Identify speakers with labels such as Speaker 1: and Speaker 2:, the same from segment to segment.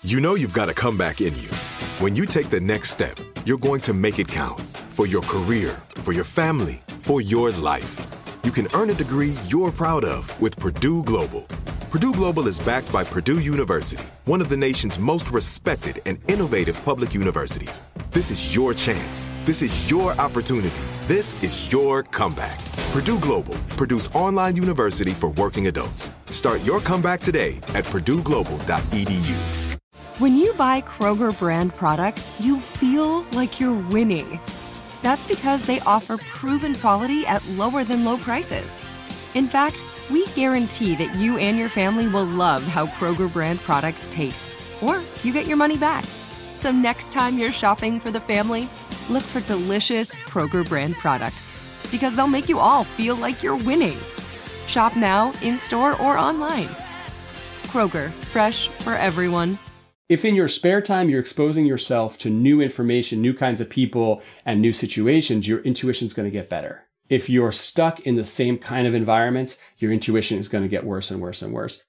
Speaker 1: You know you've got a comeback in you. When you take the next step, you're going to make it count. For your career, for your family, for your life. You can earn a degree you're proud of with Purdue Global. Purdue Global is backed by Purdue University, one of the nation's most respected and innovative public universities. This is your chance. This is your opportunity. This is your comeback. Purdue Global, Purdue's online university for working adults. Start your comeback today at purdueglobal.edu.
Speaker 2: When you buy Kroger brand products, you feel like you're winning. That's because they offer proven quality at lower than low prices. In fact, we guarantee that you and your family will love how Kroger brand products taste, or you get your money back. So next time you're shopping for the family, look for delicious Kroger brand products, because they'll make you all feel like you're winning. Shop now, in-store, or online. Kroger, fresh for everyone.
Speaker 3: If in your spare time you're exposing yourself to new information, new kinds of people, and new situations, your intuition is going to get better. If you're stuck in the same kind of environments, your intuition is going to get worse and worse and worse.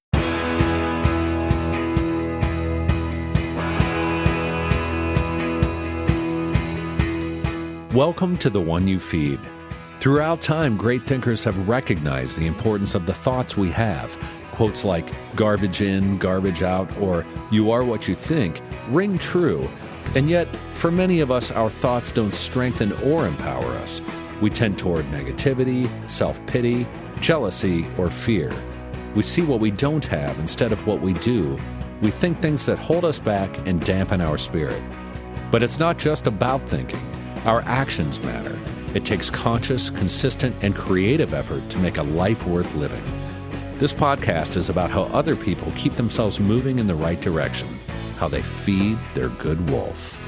Speaker 4: Welcome to The One You Feed. Throughout time, great thinkers have recognized the importance of the thoughts we have. Quotes like garbage in, garbage out, or you are what you think ring true. And yet, for many of us, our thoughts don't strengthen or empower us. We tend toward negativity, self-pity, jealousy, or fear. We see what we don't have instead of what we do. We think things that hold us back and dampen our spirit. But it's not just about thinking. Our actions matter. It takes conscious, consistent, and creative effort to make a life worth living. This podcast is about how other people keep themselves moving in the right direction, how they feed their good wolf.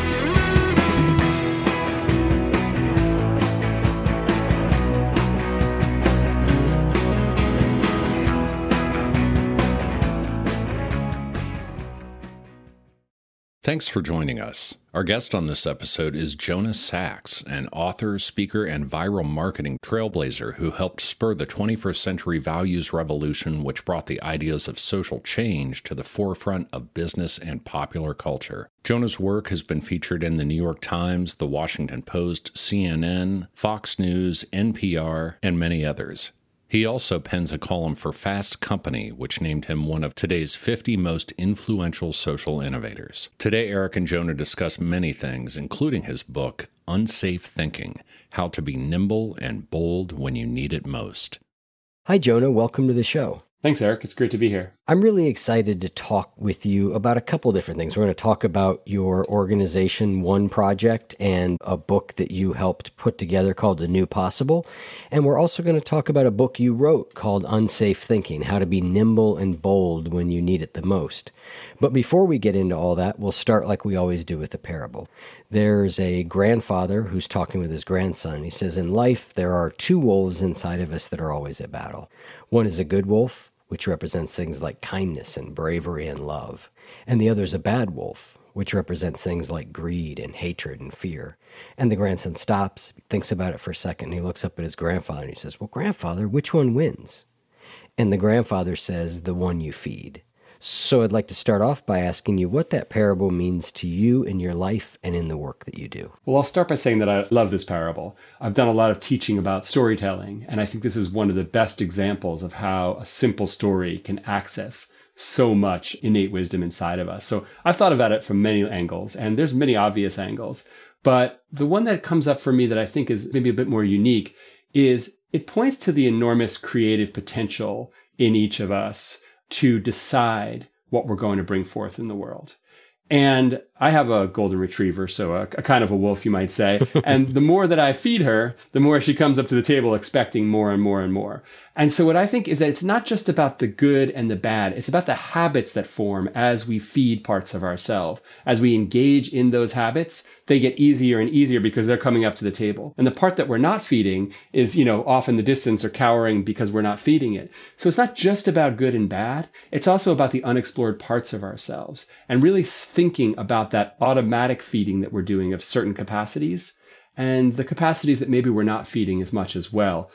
Speaker 4: Thanks for joining us. Our guest on this episode is Jonah Sachs, an author, speaker, and viral marketing trailblazer who helped spur the 21st century values revolution, which brought the ideas of social change to the forefront of business and popular culture. Jonah's work has been featured in the New York Times, the Washington Post, CNN, Fox News, NPR, and many others. He also pens a column for Fast Company, which named him one of today's 50 most influential social innovators. Today, Eric and Jonah discuss many things, including his book, Unsafe Thinking: How to Be Nimble and Bold When You Need It Most.
Speaker 5: Hi, Jonah. Welcome to the show.
Speaker 3: Thanks, Eric. It's great to be here.
Speaker 5: I'm really excited to talk with you about a couple different things. We're going to talk about your organization, One Project, and a book that you helped put together called The New Possible. And we're also going to talk about a book you wrote called Unsafe Thinking: How to Be Nimble and Bold When You Need It the Most. But before we get into all that, we'll start like we always do with a parable. There's a grandfather who's talking with his grandson. He says, in life, there are two wolves inside of us that are always at battle. One is a good wolf, which represents things like kindness and bravery and love. And the other is a bad wolf, which represents things like greed and hatred and fear. And the grandson stops, thinks about it for a second, and he looks up at his grandfather and he says, well, grandfather, which one wins? And the grandfather says, the one you feed. So I'd like to start off by asking you what that parable means to you in your life and in the work that you do.
Speaker 3: Well, I'll start by saying that I love this parable. I've done a lot of teaching about storytelling, and I think this is one of the best examples of how a simple story can access so much innate wisdom inside of us. So I've thought about it from many angles, and there's many obvious angles. But the one that comes up for me that I think is maybe a bit more unique is it points to the enormous creative potential in each of us to decide what we're going to bring forth in the world. And I have a golden retriever, so a kind of a wolf, you might say. And the more that I feed her, the more she comes up to the table expecting more and more and more. And so what I think is that it's not just about the good and the bad. It's about the habits that form as we feed parts of ourselves. As we engage in those habits, they get easier and easier because they're coming up to the table. And the part that we're not feeding is, off in the distance or cowering because we're not feeding it. So it's not just about good and bad. It's also about the unexplored parts of ourselves and really thinking about that automatic feeding that we're doing of certain capacities and the capacities that maybe we're not feeding as much as well.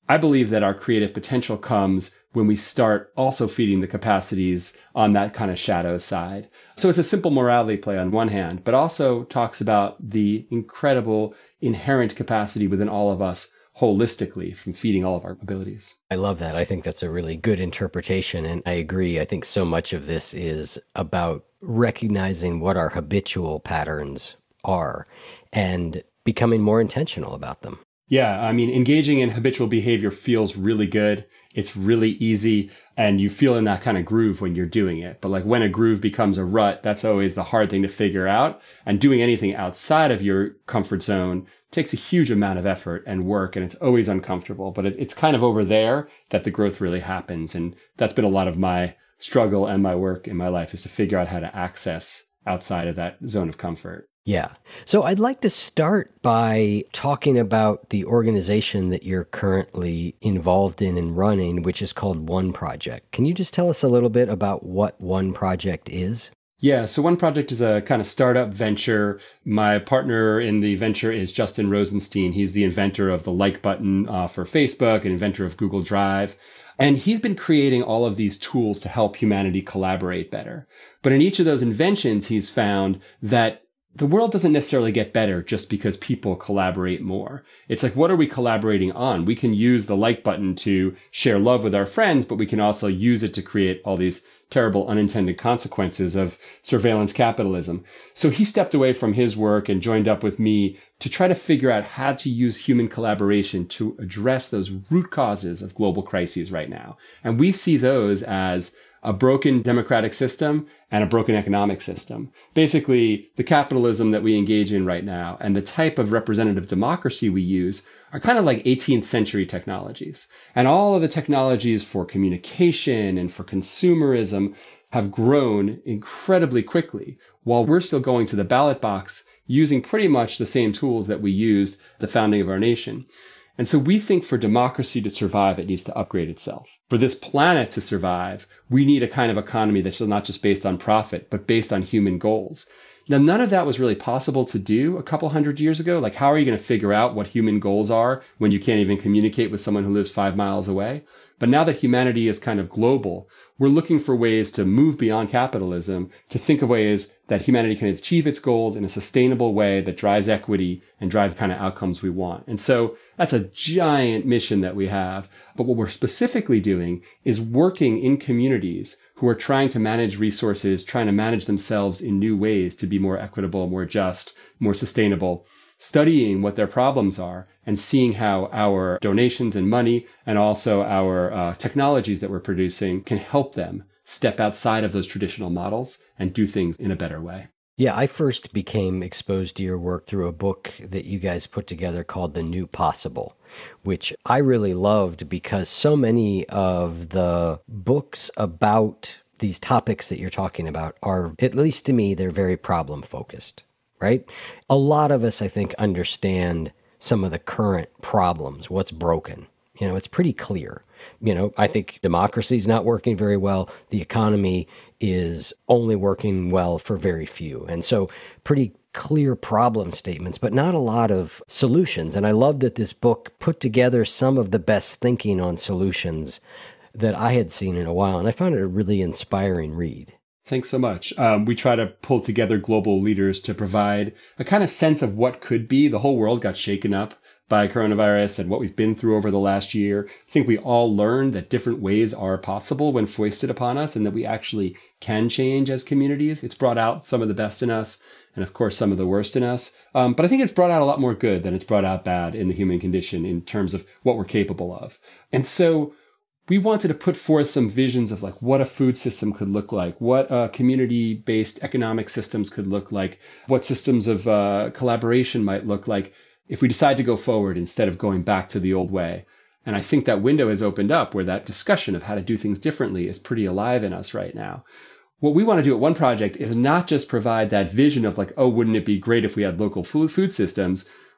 Speaker 3: I believe that our creative potential comes when we start also feeding the capacities on that kind of shadow side. So it's a simple morality play on one hand, but also talks about the incredible inherent capacity within all of us holistically from feeding all of our abilities.
Speaker 5: I love that. I think that's a really good interpretation. And I agree. I think so much of this is about recognizing what our habitual patterns are and becoming more intentional about them.
Speaker 3: Yeah, I mean, engaging in habitual behavior feels really good. It's really easy, and you feel in that kind of groove when you're doing it. But like when a groove becomes a rut, that's always the hard thing to figure out. And doing anything outside of your comfort zone takes a huge amount of effort and work, and it's always uncomfortable. But it's kind of over there that the growth really happens. And that's been a lot of my struggle and my work in my life, is to figure out how to access outside of that zone of comfort.
Speaker 5: Yeah. So I'd like to start by talking about the organization that you're currently involved in and running, which is called One Project. Can you just tell us a little bit about what One Project is?
Speaker 3: Yeah, so One Project is a kind of startup venture. My partner in the venture is Justin Rosenstein. He's the inventor of the like button for Facebook and inventor of Google Drive. And he's been creating all of these tools to help humanity collaborate better. But in each of those inventions, he's found that the world doesn't necessarily get better just because people collaborate more. It's like, what are we collaborating on? We can use the like button to share love with our friends, but we can also use it to create all these terrible unintended consequences of surveillance capitalism. So he stepped away from his work and joined up with me to try to figure out how to use human collaboration to address those root causes of global crises right now. And we see those as a broken democratic system and a broken economic system. Basically, the capitalism that we engage in right now and the type of representative democracy we use are kind of like 18th century technologies. And all of the technologies for communication and for consumerism have grown incredibly quickly, while we're still going to the ballot box using pretty much the same tools that we used at the founding of our nation. And so we think for democracy to survive, it needs to upgrade itself. For this planet to survive, we need a kind of economy that's not just based on profit, but based on human goals. Now, none of that was really possible to do a couple hundred years ago. Like, how are you going to figure out what human goals are when you can't even communicate with someone who lives 5 miles away? But now that humanity is kind of global, we're looking for ways to move beyond capitalism, to think of ways that humanity can achieve its goals in a sustainable way that drives equity and drives the kind of outcomes we want. And so that's a giant mission that we have. But what we're specifically doing is working in communities who are trying to manage resources, trying to manage themselves in new ways to be more equitable, more just, more sustainable, studying what their problems are and seeing how our donations and money and also our technologies that we're producing can help them step outside of those traditional models and do things in a better way.
Speaker 5: Yeah, I first became exposed to your work through a book that you guys put together called The New Possible, which I really loved because so many of the books about these topics that you're talking about are, at least to me, they're very problem focused, right? A lot of us, I think, understand some of the current problems, what's broken. You know, it's pretty clear. You know, I think democracy is not working very well. The economy is only working well for very few. And so pretty clear problem statements, but not a lot of solutions. And I love that this book put together some of the best thinking on solutions that I had seen in a while. And I found it a really inspiring read.
Speaker 3: Thanks so much. We try to pull together global leaders to provide a kind of sense of what could be. The whole world got shaken up by coronavirus and what we've been through over the last year. I think we all learned that different ways are possible when foisted upon us and that we actually can change as communities. It's brought out some of the best in us and, of course, some of the worst in us. But I think it's brought out a lot more good than it's brought out bad in the human condition in terms of what we're capable of. And so we wanted to put forth some visions of like what a food system could look like, what community-based economic systems could look like, what systems of collaboration might look like if we decide to go forward instead of going back to the old way. And I think that window has opened up where that discussion of how to do things differently is pretty alive in us right now. What we want to do at One Project is not just provide that vision of like, oh, wouldn't it be great if we had local food systems?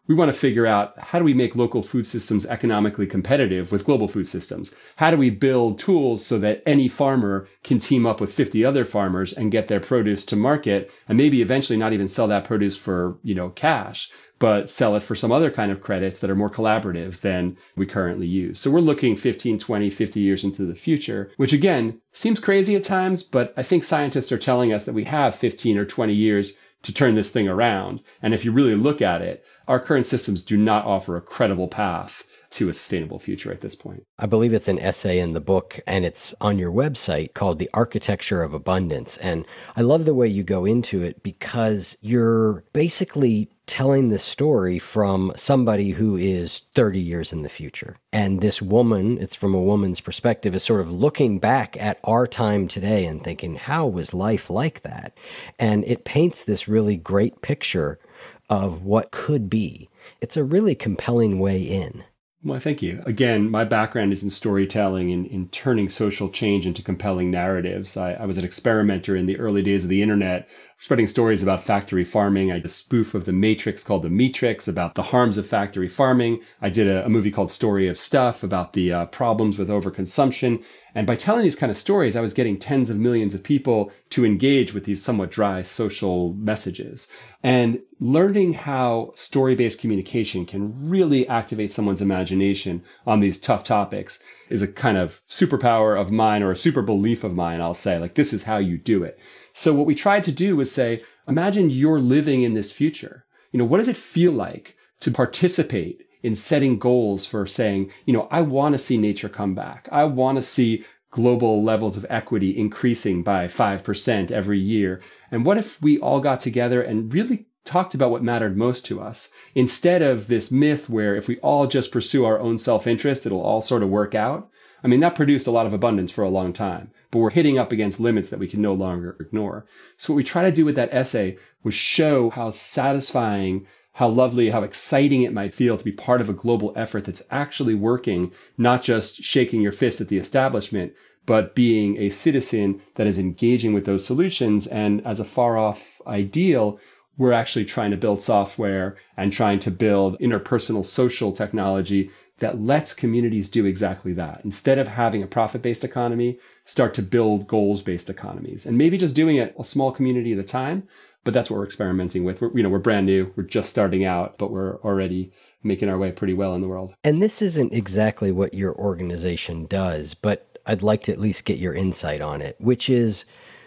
Speaker 3: we want to figure out, how do we make local food systems economically competitive with global food systems? How do we build tools so that any farmer can team up with 50 other farmers and get their produce to market, and maybe eventually not even sell that produce for, cash, but sell it for some other kind of credits that are more collaborative than we currently use. So we're looking 15, 20, 50 years into the future, which again, seems crazy at times, but I think scientists are telling us that we have 15 or 20 years to turn this thing around. And if you really look at it, our current systems do not offer a credible path to a sustainable future at this point.
Speaker 5: I believe it's an essay in the book, and it's on your website, called The Architecture of Abundance. And I love the way you go into it, because you're basically telling the story from somebody who is 30 years in the future. And this woman, it's from a woman's perspective, is sort of looking back at our time today and thinking, how was life like that? And it paints this really great picture of what could be. It's a really compelling way in.
Speaker 3: Well, thank you. Again, my background is in storytelling and in turning social change into compelling narratives. I was an experimenter in the early days of the internet, spreading stories about factory farming. I did a spoof of The Matrix called The Matrix about the harms of factory farming. I did a movie called Story of Stuff about the problems with overconsumption. And by telling these kind of stories, I was getting tens of millions of people to engage with these somewhat dry social messages. And learning how story-based communication can really activate someone's imagination on these tough topics is a kind of superpower of mine, or a super belief of mine, I'll say. Like, this is how you do it. So what we tried to do was say, imagine you're living in this future. What does it feel like to participate in setting goals for saying, I want to see nature come back. I want to see global levels of equity increasing by 5% every year. And what if we all got together and really talked about what mattered most to us, instead of this myth where if we all just pursue our own self-interest, it'll all sort of work out? I mean, that produced a lot of abundance for a long time, but we're hitting up against limits that we can no longer ignore. So what we try to do with that essay was show how satisfying, how lovely, how exciting it might feel to be part of a global effort that's actually working, not just shaking your fist at the establishment, but being a citizen that is engaging with those solutions. And as a far off ideal, we're actually trying to build software and trying to build interpersonal social technology that lets communities do exactly that. Instead of having a profit-based economy, start to build goals-based economies. And maybe just doing it a small community at a time, but that's what we're experimenting with. We're brand new, we're just starting out, but we're already making our way pretty well in the world.
Speaker 5: And this isn't exactly what your organization does, but I'd like to at least get your insight on it, which is,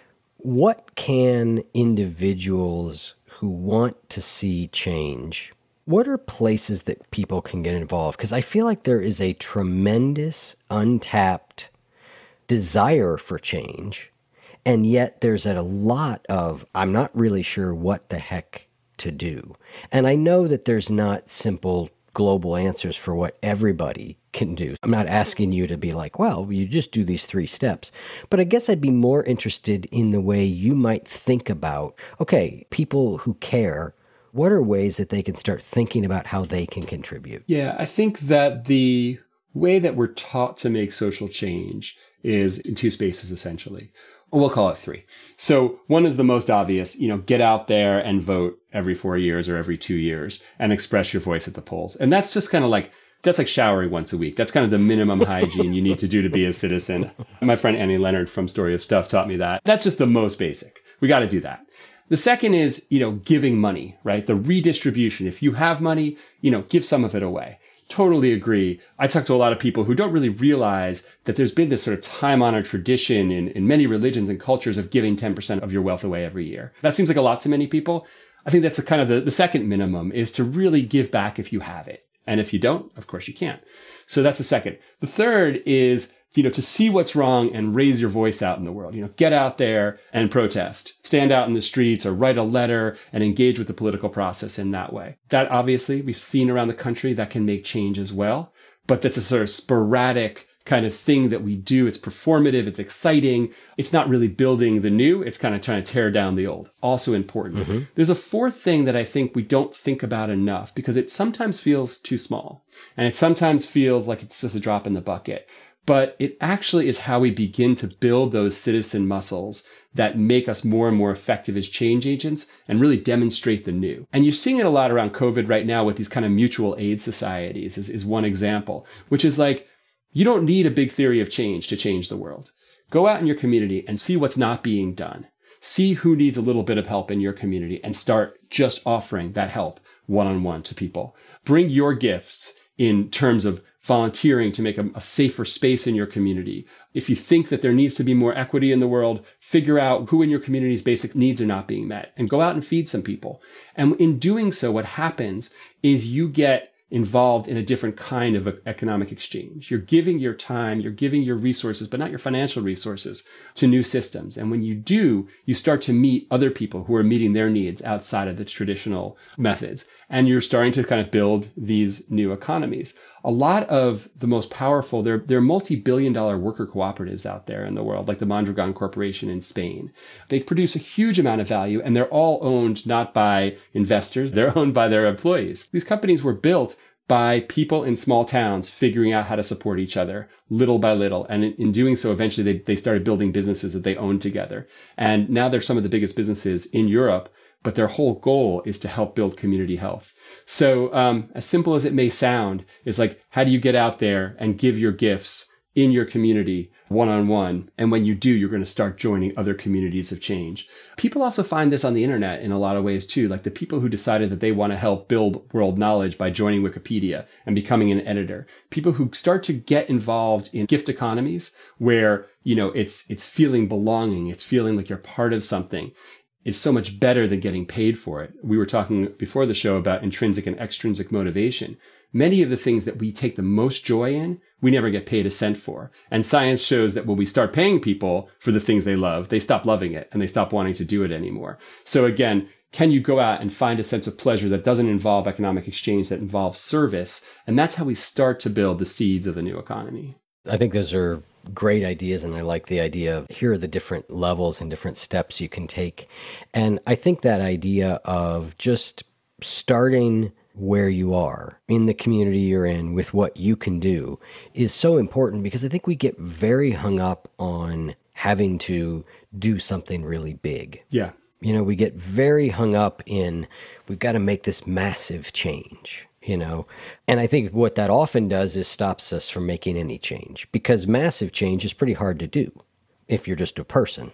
Speaker 5: what can individuals who want to see change, what are places that people can get involved? Because I feel like there is a tremendous untapped desire for change, and yet there's a lot of, I'm not really sure what the heck to do. And I know that there's not simple global answers for what everybody can do. I'm not asking you to be like, well, you just do these 3 steps. But I guess I'd be more interested in the way you might think about, okay, people who care, what are ways that they can start thinking about how they can contribute?
Speaker 3: Yeah, I think that the way that we're taught to make social change is in 2 spaces, essentially. We'll call it 3. So one is the most obvious, get out there and vote every 4 years or every 2 years and express your voice at the polls. And that's just kind of like, that's like showering once a week. That's kind of the minimum hygiene you need to do to be a citizen. My friend Annie Leonard from Story of Stuff taught me that. That's just the most basic. We got to do that. The second is, giving money, right? The redistribution. If you have money, give some of it away. Totally agree. I talk to a lot of people who don't really realize that there's been this sort of time-honored tradition in many religions and cultures of giving 10% of your wealth away every year. That seems like a lot to many people. I think that's a kind of the second minimum, is to really give back if you have it. And if you don't, of course you can't. So that's the second. The third is, to see what's wrong and raise your voice out in the world. Get out there and protest, stand out in the streets or write a letter and engage with the political process in that way. That obviously we've seen around the country that can make change as well, but that's a sort of sporadic kind of thing that we do. It's performative, it's exciting. It's not really building the new, it's kind of trying to tear down the old. Also important. Mm-hmm. There's a fourth thing that I think we don't think about enough, because it sometimes feels too small and it sometimes feels like it's just a drop in the bucket. But it actually is how we begin to build those citizen muscles that make us more and more effective as change agents and really demonstrate the new. And you're seeing it a lot around COVID right now with these kind of mutual aid societies is one example, which is like, you don't need a big theory of change to change the world. Go out in your community and see what's not being done. See who needs a little bit of help in your community and start just offering that help one-on-one to people. Bring your gifts in terms of volunteering to make a safer space in your community. If you think that there needs to be more equity in the world, figure out who in your community's basic needs are not being met and go out and feed some people. And in doing so, what happens is you get involved in a different kind of economic exchange. You're giving your time, you're giving your resources, but not your financial resources, to new systems. And when you do, you start to meet other people who are meeting their needs outside of the traditional methods. And you're starting to kind of build these new economies. A lot of the most powerful, there are multi-billion-dollar worker cooperatives out there in the world, like the Mondragon Corporation in Spain. They produce a huge amount of value, and they're all owned not by investors, they're owned by their employees. These companies were built by people in small towns figuring out how to support each other little by little. And in doing so, eventually they started building businesses that they owned together. And now they're some of the biggest businesses in Europe, but their whole goal is to help build community health. So as simple as it may sound, is like, how do you get out there and give your gifts in your community one-on-one? And when you do, you're going to start joining other communities of change. People also find this on the internet in a lot of ways too, like the people who decided that they want to help build world knowledge by joining Wikipedia and becoming an editor. People who start to get involved in gift economies where, it's feeling belonging, it's feeling like you're part of something. Is so much better than getting paid for it. We were talking before the show about intrinsic and extrinsic motivation. Many of the things that we take the most joy in, we never get paid a cent for. And science shows that when we start paying people for the things they love, they stop loving it and they stop wanting to do it anymore. So again, can you go out and find a sense of pleasure that doesn't involve economic exchange, that involves service? And that's how we start to build the seeds of the new economy.
Speaker 5: I think those are great ideas, and I like the idea of here are the different levels and different steps you can take. And I think that idea of just starting where you are in the community you're in with what you can do is so important, because I think we get very hung up on having to do something really big.
Speaker 3: Yeah.
Speaker 5: We get very hung up in, we've got to make this massive change. And I think what that often does is stops us from making any change, because massive change is pretty hard to do if you're just a person,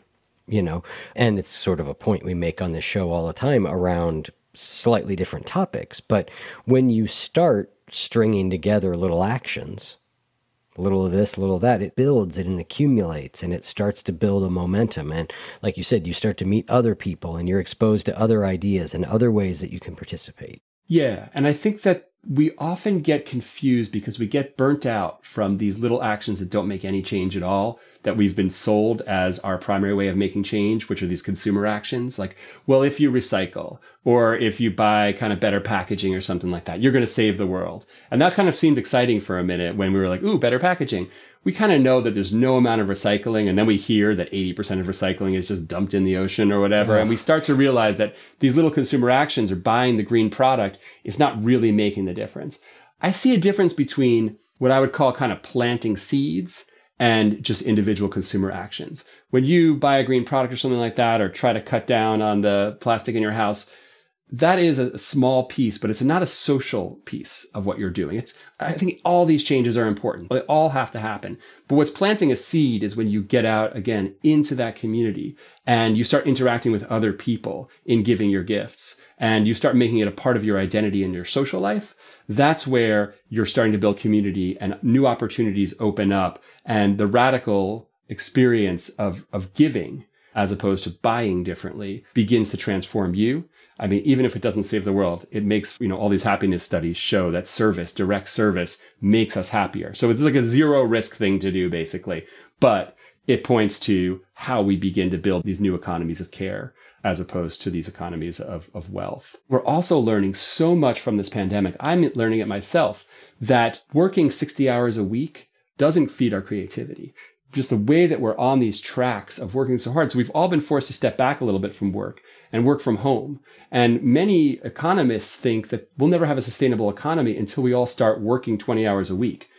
Speaker 5: and it's sort of a point we make on this show all the time around slightly different topics. But when you start stringing together little actions, a little of this, a little of that, it builds and it accumulates and it starts to build a momentum. And like you said, you start to meet other people and you're exposed to other ideas and other ways that you can participate.
Speaker 3: Yeah. And I think that we often get confused because we get burnt out from these little actions that don't make any change at all, that we've been sold as our primary way of making change, which are these consumer actions. Like, well, if you recycle or if you buy kind of better packaging or something like that, you're going to save the world. And that kind of seemed exciting for a minute when we were like, ooh, better packaging. We kind of know that there's no amount of recycling. And then we hear that 80% of recycling is just dumped in the ocean or whatever. And we start to realize that these little consumer actions or buying the green product is not really making the difference. I see a difference between what I would call kind of planting seeds and just individual consumer actions. When you buy a green product or something like that, or try to cut down on the plastic in your house, that is a small piece, but it's not a social piece of what you're doing. I think all these changes are important. They all have to happen. But what's planting a seed is when you get out again into that community and you start interacting with other people in giving your gifts and you start making it a part of your identity in your social life. That's where you're starting to build community and new opportunities open up, and the radical experience of giving as opposed to buying differently begins to transform you. I mean, even if it doesn't save the world, it makes, all these happiness studies show that service, direct service, makes us happier. So it's like a zero risk thing to do, basically. But it points to how we begin to build these new economies of care as opposed to these economies of wealth. We're also learning so much from this pandemic. I'm learning it myself, that working 60 hours a week doesn't feed our creativity. Just the way that we're on these tracks of working so hard. So we've all been forced to step back a little bit from work and work from home. And many economists think that we'll never have a sustainable economy until we all start working 20 hours a week,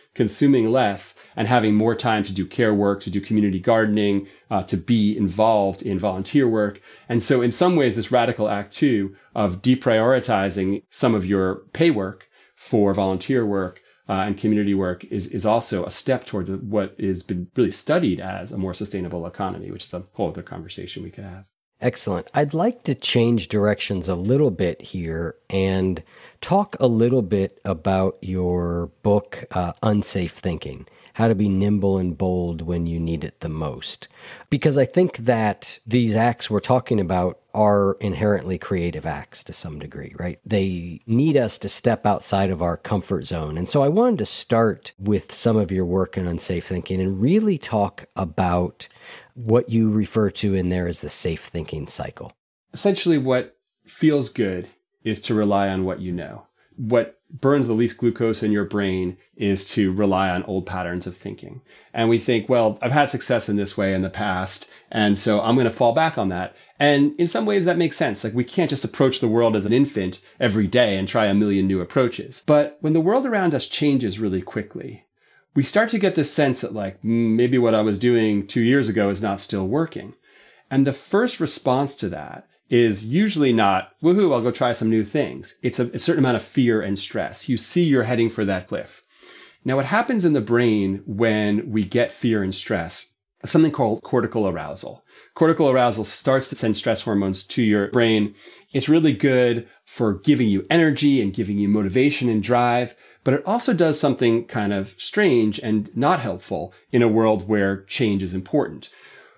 Speaker 3: consuming less and having more time to do care work, to do community gardening, to be involved in volunteer work. And so in some ways, this radical act too of deprioritizing some of your pay work for volunteer work and community work is also a step towards what has been really studied as a more sustainable economy, which is a whole other conversation we could have.
Speaker 5: Excellent. I'd like to change directions a little bit here and talk a little bit about your book, Unsafe Thinking, How to Be Nimble and Bold When You Need It the Most. Because I think that these acts we're talking about are inherently creative acts to some degree, right? They need us to step outside of our comfort zone. And so I wanted to start with some of your work in Unsafe Thinking and really talk about what you refer to in there as the safe thinking cycle.
Speaker 3: Essentially, what feels good is to rely on what you know. What burns the least glucose in your brain is to rely on old patterns of thinking. And we think, well, I've had success in this way in the past, and so I'm going to fall back on that. And in some ways that makes sense. Like, we can't just approach the world as an infant every day and try a million new approaches. But when the world around us changes really quickly, we start to get this sense that maybe what I was doing 2 years ago is not still working. And the first response to that is usually not, woohoo, I'll go try some new things. It's a certain amount of fear and stress. You see you're heading for that cliff. Now, what happens in the brain when we get fear and stress is something called cortical arousal. Cortical arousal starts to send stress hormones to your brain. It's really good for giving you energy and giving you motivation and drive, but it also does something kind of strange and not helpful in a world where change is important.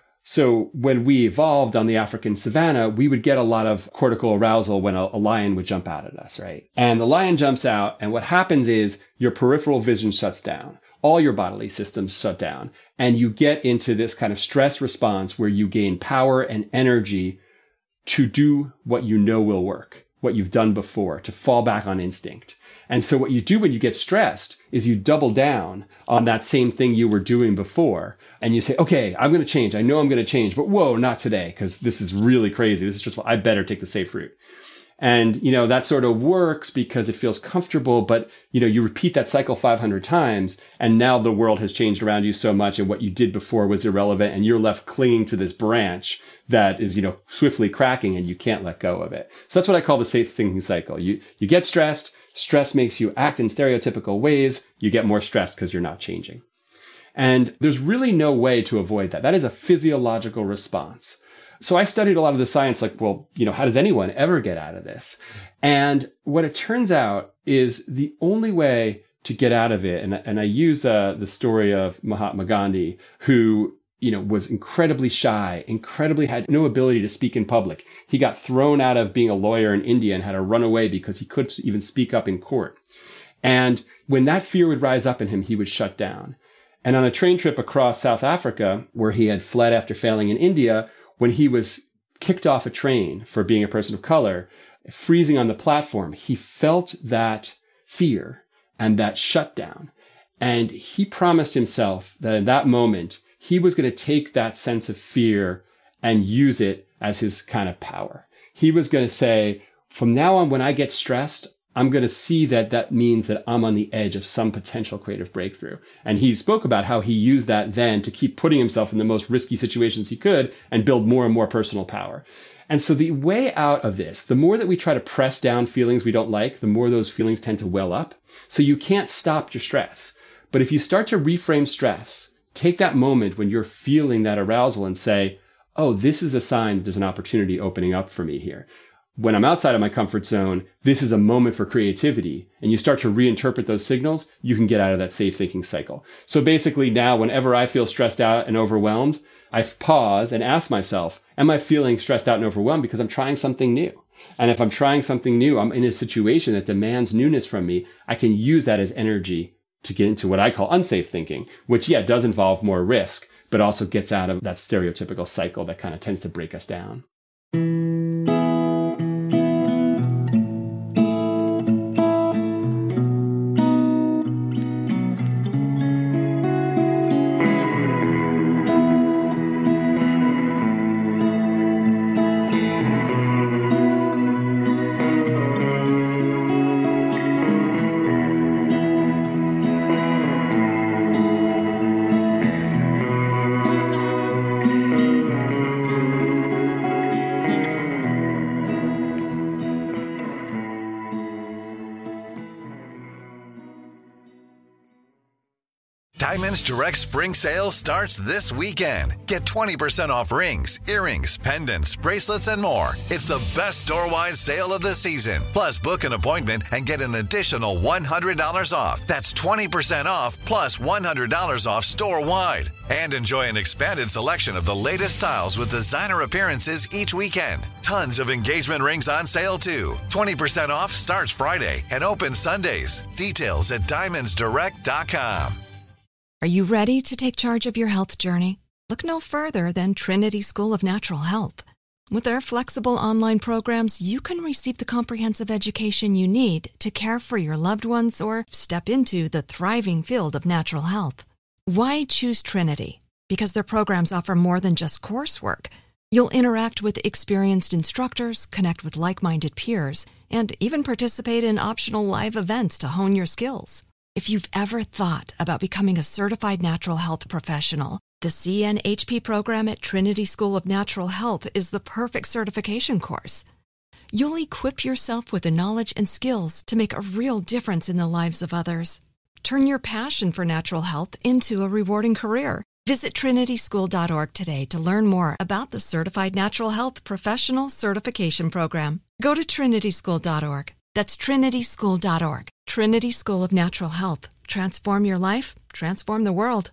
Speaker 3: So when we evolved on the African savanna, we would get a lot of cortical arousal when a lion would jump out at us, right? And the lion jumps out, and what happens is your peripheral vision shuts down. All your bodily systems shut down, and you get into this kind of stress response where you gain power and energy to do what you know will work, what you've done before, to fall back on instinct. And so what you do when you get stressed is you double down on that same thing you were doing before. And you say, okay, I'm going to change. I know I'm going to change, but whoa, not today, because this is really crazy. This is just, I better take the safe route. And, that sort of works because it feels comfortable, but, you repeat that cycle 500 times, and now the world has changed around you so much, and what you did before was irrelevant, and you're left clinging to this branch that is, swiftly cracking, and you can't let go of it. So that's what I call the safe thinking cycle. You get stressed. Stress makes you act in stereotypical ways. You get more stressed because you're not changing. And there's really no way to avoid that. That is a physiological response. So I studied a lot of the science, how does anyone ever get out of this? And what it turns out is the only way to get out of it, and I use the story of Mahatma Gandhi, who was incredibly shy, had no ability to speak in public. He got thrown out of being a lawyer in India and had to run away because he couldn't even speak up in court. And when that fear would rise up in him, he would shut down. And on a train trip across South Africa, where he had fled after failing in India, when he was kicked off a train for being a person of color, freezing on the platform, he felt that fear and that shutdown. And he promised himself that in that moment, he was going to take that sense of fear and use it as his kind of power. He was going to say, from now on, when I get stressed, I'm going to see that means that I'm on the edge of some potential creative breakthrough. And he spoke about how he used that then to keep putting himself in the most risky situations he could and build more and more personal power. And so the way out of this, the more that we try to press down feelings we don't like, the more those feelings tend to well up. So you can't stop your stress. But if you start to reframe stress, take that moment when you're feeling that arousal and say, oh, this is a sign that there's an opportunity opening up for me here. When I'm outside of my comfort zone, this is a moment for creativity. And you start to reinterpret those signals, you can get out of that safe thinking cycle. So basically now, whenever I feel stressed out and overwhelmed, I pause and ask myself, am I feeling stressed out and overwhelmed because I'm trying something new? And if I'm trying something new, I'm in a situation that demands newness from me, I can use that as energy to get into what I call unsafe thinking, which, does involve more risk, but also gets out of that stereotypical cycle that kind of tends to break us down.
Speaker 6: Diamonds Direct Spring Sale starts this weekend. Get 20% off rings, earrings, pendants, bracelets, and more. It's the best store-wide sale of the season. Plus, book an appointment and get an additional $100 off. That's 20% off plus $100 off store-wide. And enjoy an expanded selection of the latest styles with designer appearances each weekend. Tons of engagement rings on sale, too. 20% off starts Friday and opens Sundays. Details at diamondsdirect.com.
Speaker 7: Are you ready to take charge of your health journey? Look no further than Trinity School of Natural Health. With their flexible online programs, you can receive the comprehensive education you need to care for your loved ones or step into the thriving field of natural health. Why choose Trinity? Because their programs offer more than just coursework. You'll interact with experienced instructors, connect with like-minded peers, and even participate in optional live events to hone your skills. If you've ever thought about becoming a certified natural health professional, the CNHP program at Trinity School of Natural Health is the perfect certification course. You'll equip yourself with the knowledge and skills to make a real difference in the lives of others. Turn your passion for natural health into a rewarding career. Visit trinityschool.org today to learn more about the Certified Natural Health Professional Certification Program. Go to trinityschool.org. That's trinityschool.org. Trinity School of Natural Health. Transform your life, transform the world.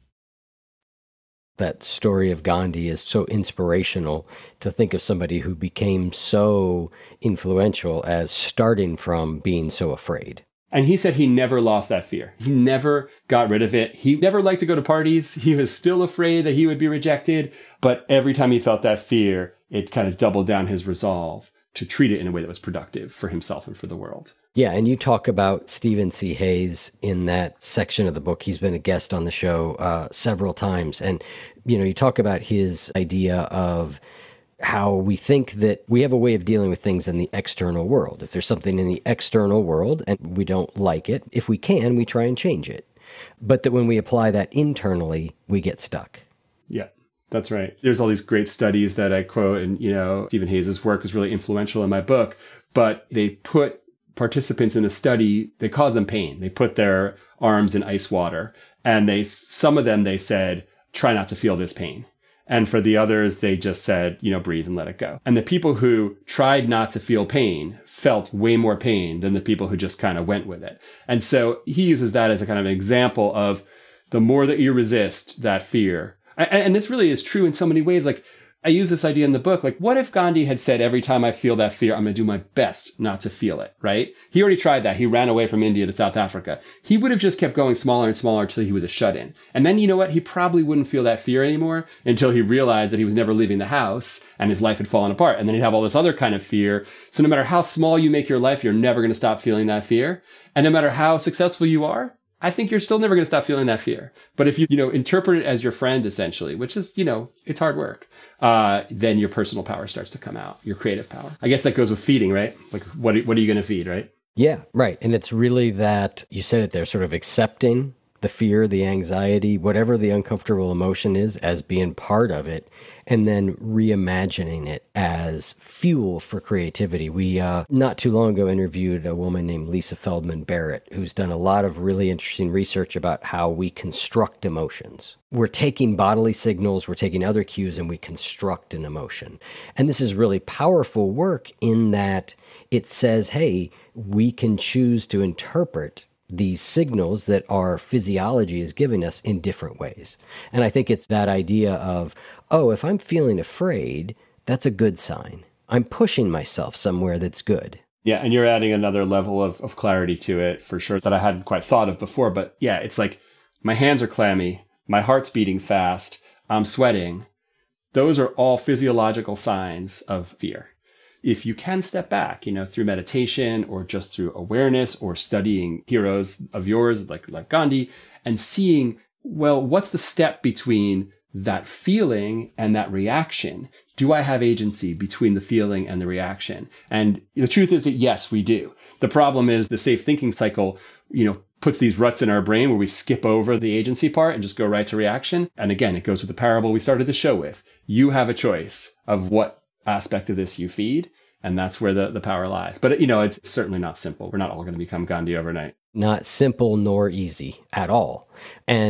Speaker 5: That story of Gandhi is so inspirational to think of somebody who became so influential as starting from being so afraid.
Speaker 3: And he said he never lost that fear. He never got rid of it. He never liked to go to parties. He was still afraid that he would be rejected. But every time he felt that fear, it kind of doubled down his resolve to treat it in a way that was productive for himself and for the world.
Speaker 5: Yeah, and you talk about Stephen C. Hayes in that section of the book. He's been a guest on the show several times. And, you talk about his idea of how we think that we have a way of dealing with things in the external world. If there's something in the external world and we don't like it, if we can, we try and change it. But that when we apply that internally, we get stuck.
Speaker 3: Yeah. That's right. There's all these great studies that I quote, and, Stephen Hayes' work is really influential in my book, but they put participants in a study, they cause them pain. They put their arms in ice water, and some of them, they said, try not to feel this pain. And for the others, they just said, breathe and let it go. And the people who tried not to feel pain felt way more pain than the people who just kind of went with it. And so he uses that as a kind of an example of the more that you resist that fear. And this really is true in so many ways. Like, I use this idea in the book, like, what if Gandhi had said, every time I feel that fear, I'm going to do my best not to feel it, right? He already tried that. He ran away from India to South Africa. He would have just kept going smaller and smaller until he was a shut-in. And then, you know what? He probably wouldn't feel that fear anymore until he realized that he was never leaving the house and his life had fallen apart. And then he'd have all this other kind of fear. So no matter how small you make your life, you're never going to stop feeling that fear. And no matter how successful you are, I think you're still never going to stop feeling that fear. But if you, interpret it as your friend, essentially, which is, it's hard work, then your personal power starts to come out, your creative power. I guess that goes with feeding, right? Like, what are you going to feed, right?
Speaker 5: Yeah, right. And it's really that, you said it there, sort of accepting the fear, the anxiety, whatever the uncomfortable emotion is, as being part of it, and then reimagining it as fuel for creativity. We, not too long ago, interviewed a woman named Lisa Feldman Barrett, who's done a lot of really interesting research about how we construct emotions. We're taking bodily signals, we're taking other cues, and we construct an emotion. And this is really powerful work in that it says, hey, we can choose to interpret these signals that our physiology is giving us in different ways. And I think it's that idea of, if I'm feeling afraid, that's a good sign. I'm pushing myself somewhere that's good.
Speaker 3: Yeah, and you're adding another level of clarity to it, for sure, that I hadn't quite thought of before. But yeah, it's like my hands are clammy, my heart's beating fast, I'm sweating. Those are all physiological signs of fear. If you can step back, through meditation or just through awareness or studying heroes of yours like Gandhi and seeing, well, what's the step between that feeling and that reaction? Do I have agency between the feeling and the reaction? And the truth is that yes, we do. The problem is the safe thinking cycle, puts these ruts in our brain where we skip over the agency part and just go right to reaction. And again, it goes with the parable we started the show with. You have a choice of what aspect of this you feed, and that's where the power lies. But, it's certainly not simple. We're not all going to become Gandhi overnight.
Speaker 5: Not simple nor easy at all. And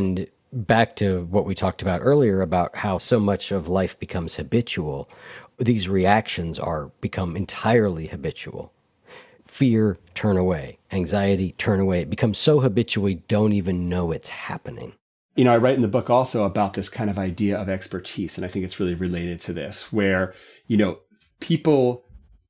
Speaker 5: back to what we talked about earlier about how so much of life becomes habitual, these reactions become entirely habitual. Fear, turn away. Anxiety, turn away. It becomes so habitual, we don't even know it's happening.
Speaker 3: I write in the book also about this kind of idea of expertise, and I think it's really related to this, where, people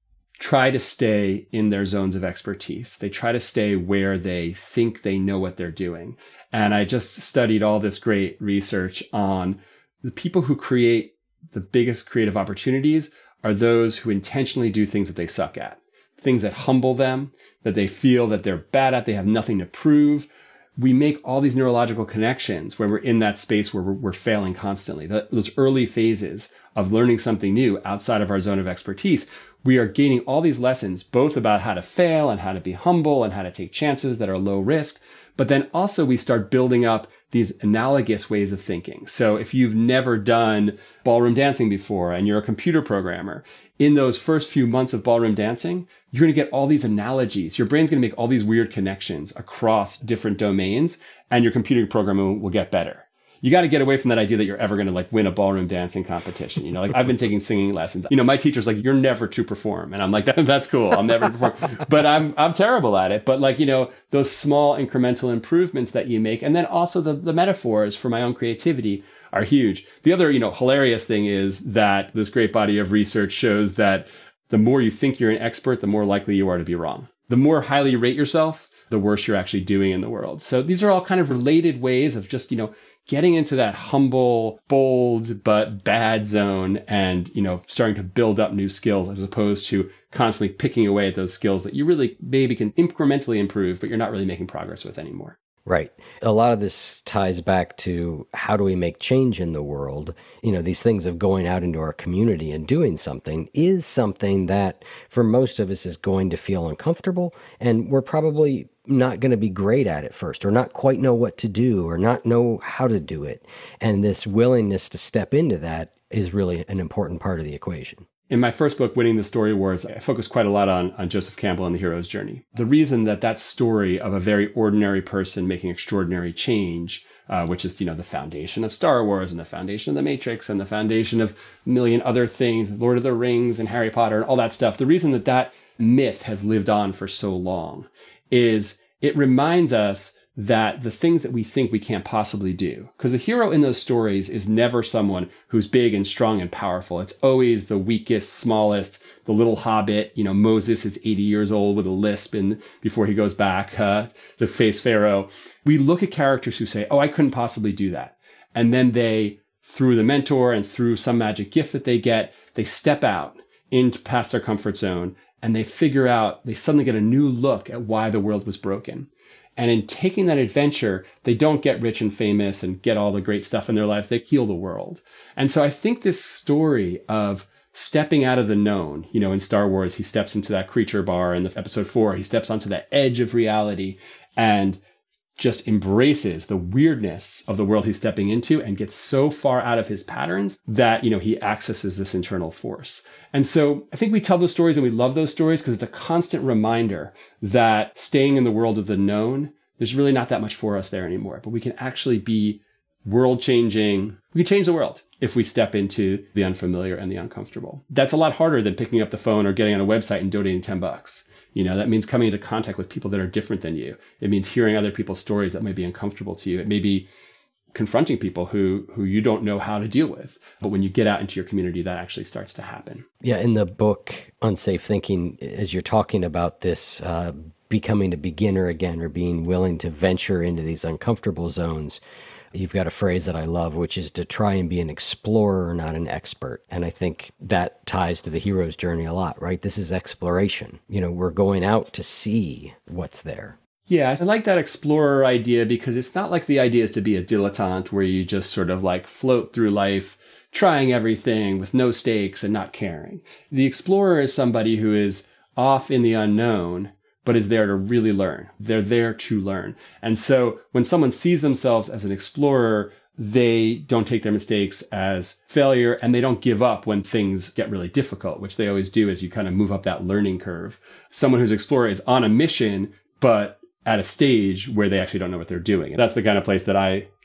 Speaker 3: try to stay in their zones of expertise. They try to stay where they think they know what they're doing. And I just studied all this great research on the people who create the biggest creative opportunities are those who intentionally do things that they suck at, things that humble them, that they feel that they're bad at, they have nothing to prove. We make all these neurological connections when we're in that space where we're failing constantly. Those early phases of learning something new outside of our zone of expertise, we are gaining all these lessons, both about how to fail and how to be humble and how to take chances that are low risk. But then also we start building up these analogous ways of thinking. So if you've never done ballroom dancing before and you're a computer programmer, in those first few months of ballroom dancing, you're going to get all these analogies. Your brain's going to make all these weird connections across different domains, and your computer programming will get better. You got to get away from that idea that you're ever going to win a ballroom dancing competition. I've been taking singing lessons. My teacher's like, you're never to perform. And I'm like, that's cool. I'll never perform. But I'm terrible at it. But those small incremental improvements that you make. And then also the metaphors for my own creativity are huge. The other, hilarious thing is that this great body of research shows that the more you think you're an expert, the more likely you are to be wrong. The more highly you rate yourself, the worse you're actually doing in the world. So these are all kind of related ways of just, getting into that humble, bold, but bad zone and, starting to build up new skills as opposed to constantly picking away at those skills that you really maybe can incrementally improve, but you're not really making progress with anymore.
Speaker 5: Right. A lot of this ties back to how do we make change in the world? These things of going out into our community and doing something is something that for most of us is going to feel uncomfortable, and we're probably not going to be great at it first, or not quite know what to do, or not know how to do it. And this willingness to step into that is really an important part of the equation.
Speaker 3: In my first book, Winning the Story Wars, I focused quite a lot on Joseph Campbell and the hero's journey. The reason that story of a very ordinary person making extraordinary change, which is, the foundation of Star Wars and the foundation of The Matrix and the foundation of a million other things, Lord of the Rings and Harry Potter and all that stuff. The reason that myth has lived on for so long is it reminds us that the things that we think we can't possibly do, because the hero in those stories is never someone who's big and strong and powerful. It's always the weakest, smallest, the little hobbit. Moses is 80 years old with a lisp before he goes back to face Pharaoh. We look at characters who say, oh, I couldn't possibly do that. And then they, through the mentor and through some magic gift that they get, they step out into past their comfort zone, and they suddenly get a new look at why the world was broken. And in taking that adventure, they don't get rich and famous and get all the great stuff in their lives. They heal the world. And so I think this story of stepping out of the known, in Star Wars, he steps into that creature bar in episode 4, he steps onto that edge of reality and just embraces the weirdness of the world he's stepping into and gets so far out of his patterns that, he accesses this internal force. And so I think we tell those stories and we love those stories because it's a constant reminder that staying in the world of the known, there's really not that much for us there anymore, but we can actually be world changing. We can change the world if we step into the unfamiliar and the uncomfortable. That's a lot harder than picking up the phone or getting on a website and donating $10. That means coming into contact with people that are different than you. It means hearing other people's stories that might be uncomfortable to you. It may be confronting people who you don't know how to deal with. But when you get out into your community, that actually starts to happen.
Speaker 5: Yeah, in the book, Unsafe Thinking, as you're talking about this becoming a beginner again or being willing to venture into these uncomfortable zones, you've got a phrase that I love, which is to try and be an explorer, not an expert. And I think that ties to the hero's journey a lot, right? This is exploration. We're going out to see what's there.
Speaker 3: Yeah, I like that explorer idea because it's not like the idea is to be a dilettante where you just sort of float through life, trying everything with no stakes and not caring. The explorer is somebody who is off in the unknown, but is there to really learn. They're there to learn. And so when someone sees themselves as an explorer, they don't take their mistakes as failure and they don't give up when things get really difficult, which they always do as you kind of move up that learning curve. Someone who's an explorer is on a mission, but at a stage where they actually don't know what they're doing. And that's the kind of place that I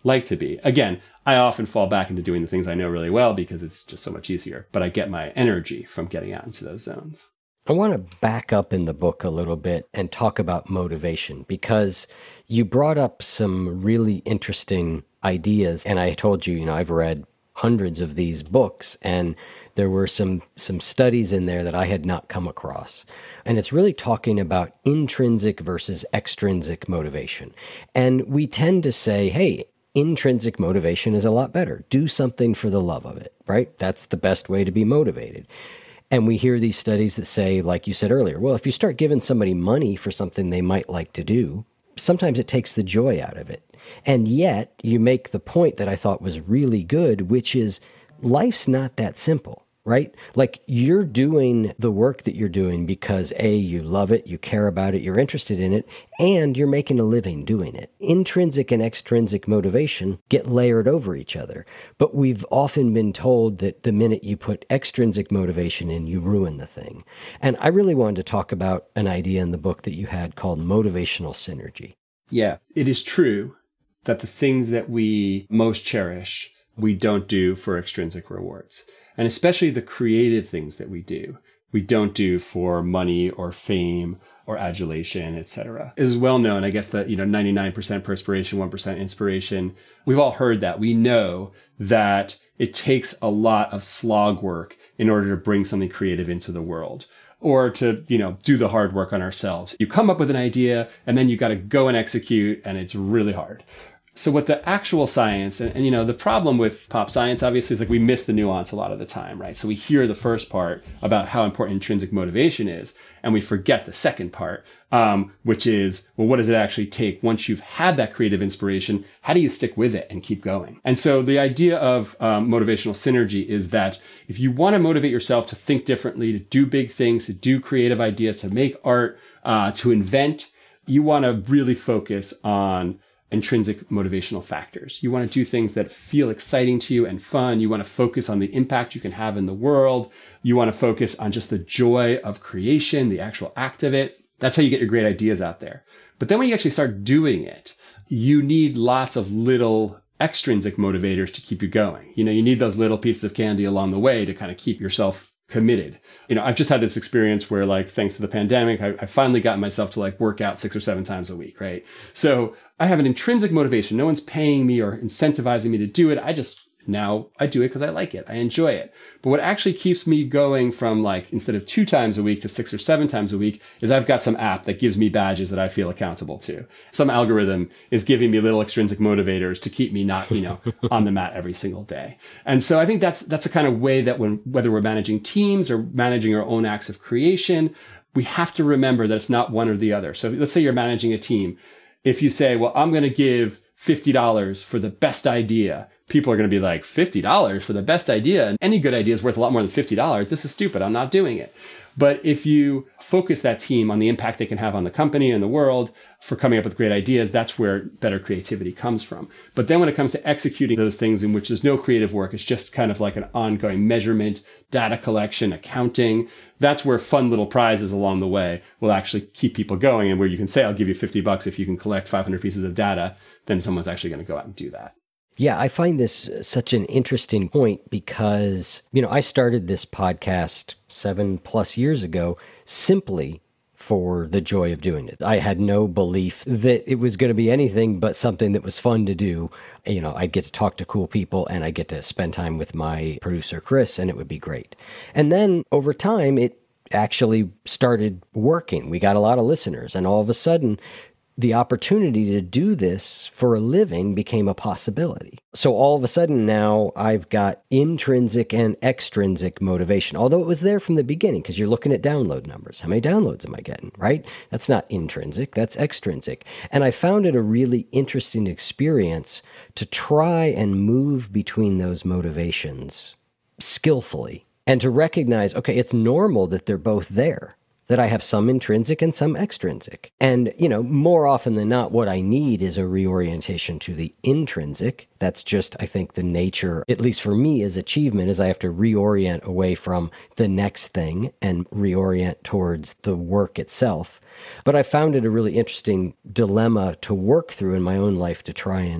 Speaker 3: like to be. Again, I often fall back into doing the things I know really well because it's just so much easier, but I get my energy from getting out into those zones.
Speaker 5: I want to back up in the book a little bit and talk about motivation, because you brought up some really interesting ideas. And I told you, I've read hundreds of these books, and there were some studies in there that I had not come across. And it's really talking about intrinsic versus extrinsic motivation. And we tend to say, hey, intrinsic motivation is a lot better. Do something for the love of it, right? That's the best way to be motivated. And we hear these studies that say, like you said earlier, well, if you start giving somebody money for something they might like to do, sometimes it takes the joy out of it. And yet you make the point that I thought was really good, which is life's not that simple, right? Like, you're doing the work that you're doing because A, you love it, you care about it, you're interested in it, and you're making a living doing it. Intrinsic and extrinsic motivation get layered over each other. But we've often been told that the minute you put extrinsic motivation in, you ruin the thing. And I really wanted to talk about an idea in the book that you had called motivational synergy.
Speaker 3: Yeah, it is true that the things that we most cherish, we don't do for extrinsic rewards. And especially the creative things that we don't do for money or fame or adulation, etc. It is well known, I guess, that 99% perspiration, 1% inspiration. We've all heard that. We know that it takes a lot of slog work in order to bring something creative into the world, or to, do the hard work on ourselves. You come up with an idea and then you got to go and execute, and it's really hard. So what the actual science, and the problem with pop science, obviously, is like we miss the nuance a lot of the time, right? So we hear the first part about how important intrinsic motivation is, and we forget the second part, which is, well, what does it actually take once you've had that creative inspiration? How do you stick with it and keep going? And so the idea of motivational synergy is that if you want to motivate yourself to think differently, to do big things, to do creative ideas, to make art, to invent, you want to really focus on intrinsic motivational factors. You want to do things that feel exciting to you and fun. You want to focus on the impact you can have in the world. You want to focus on just the joy of creation, the actual act of it. That's how you get your great ideas out there. But then when you actually start doing it, you need lots of little extrinsic motivators to keep you going. You need those little pieces of candy along the way to kind of keep yourself committed. I've just had this experience where, like, thanks to the pandemic, I finally got myself to work out 6 or 7 times a week, right? So I have an intrinsic motivation. No one's paying me or incentivizing me to do it. Now I do it because I like it. I enjoy it. But what actually keeps me going from, instead of 2 times a week to 6 or 7 times a week is I've got some app that gives me badges that I feel accountable to. Some algorithm is giving me little extrinsic motivators to keep me not, on the mat every single day. And so I think that's a kind of way that whether we're managing teams or managing our own acts of creation, we have to remember that it's not one or the other. So let's say you're managing a team. If you say, well, I'm going to give $50 for the best idea, people are going to be like, $50 for the best idea? And any good idea is worth a lot more than $50. This is stupid. I'm not doing it. But if you focus that team on the impact they can have on the company and the world for coming up with great ideas, that's where better creativity comes from. But then when it comes to executing those things in which there's no creative work, it's just kind of like an ongoing measurement, data collection, accounting. That's where fun little prizes along the way will actually keep people going, and where you can say, I'll give you $50 if you can collect 500 pieces of data, then someone's actually going to go out and do that.
Speaker 5: Yeah, I find this such an interesting point because, I started this podcast 7+ years ago simply for the joy of doing it. I had no belief that it was going to be anything but something that was fun to do. I'd get to talk to cool people and I'd get to spend time with my producer, Chris, and it would be great. And then over time, it actually started working. We got a lot of listeners, and all of a sudden, the opportunity to do this for a living became a possibility. So all of a sudden now I've got intrinsic and extrinsic motivation, although it was there from the beginning because you're looking at download numbers. How many downloads am I getting, right? That's not intrinsic, that's extrinsic. And I found it a really interesting experience to try and move between those motivations skillfully and to recognize, okay, it's normal that they're both there, that I have some intrinsic and some extrinsic. And, more often than not, what I need is a reorientation to the intrinsic. That's just, I think, the nature, at least for me as achievement, is I have to reorient away from the next thing and reorient towards the work itself. But I found it a really interesting dilemma to work through in my own life to try and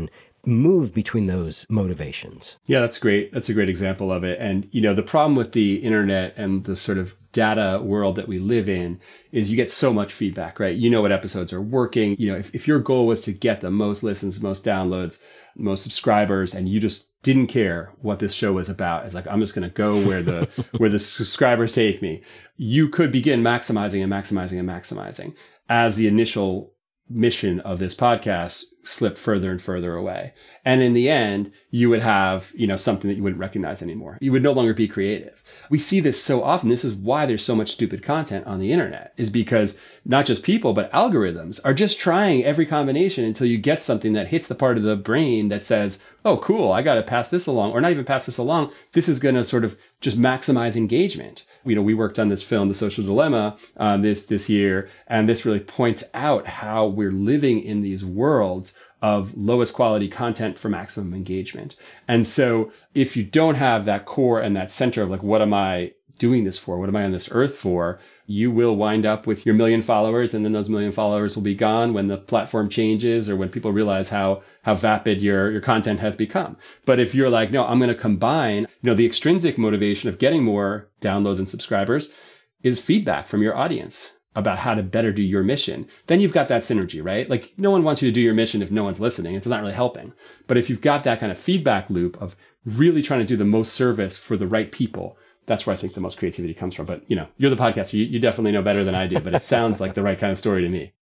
Speaker 5: move between those motivations.
Speaker 3: Yeah, that's great. That's a great example of it. And, the problem with the internet and the sort of data world that we live in is you get so much feedback, right? You know what episodes are working. If your goal was to get the most listens, most downloads, most subscribers, and you just didn't care what this show was about, it's like, I'm just going to go where the subscribers take me. You could begin maximizing and maximizing and maximizing as the initial mission of this podcast slip further and further away. And in the end, you would have, something that you wouldn't recognize anymore. You would no longer be creative. We see this so often. This is why there's so much stupid content on the internet, is because not just people, but algorithms are just trying every combination until you get something that hits the part of the brain that says, oh, cool, I got to pass this along, or not even pass this along. This is going to sort of just maximize engagement. We worked on this film, The Social Dilemma, this year, and this really points out how we're living in these worlds of lowest quality content for maximum engagement. And so if you don't have that core and that center of like, what am I doing this for? What am I on this earth for? You will wind up with your 1 million followers, and then those 1 million followers will be gone when the platform changes or when people realize how vapid your content has become. But if you're like, no, I'm going to combine, the extrinsic motivation of getting more downloads and subscribers is feedback from your audience about how to better do your mission, then you've got that synergy, right? Like, no one wants you to do your mission if no one's listening. It's not really helping. But if you've got that kind of feedback loop of really trying to do the most service for the right people, that's where I think the most creativity comes from. But, you're the podcaster. You definitely know better than I do, but it sounds like the right kind of story to me.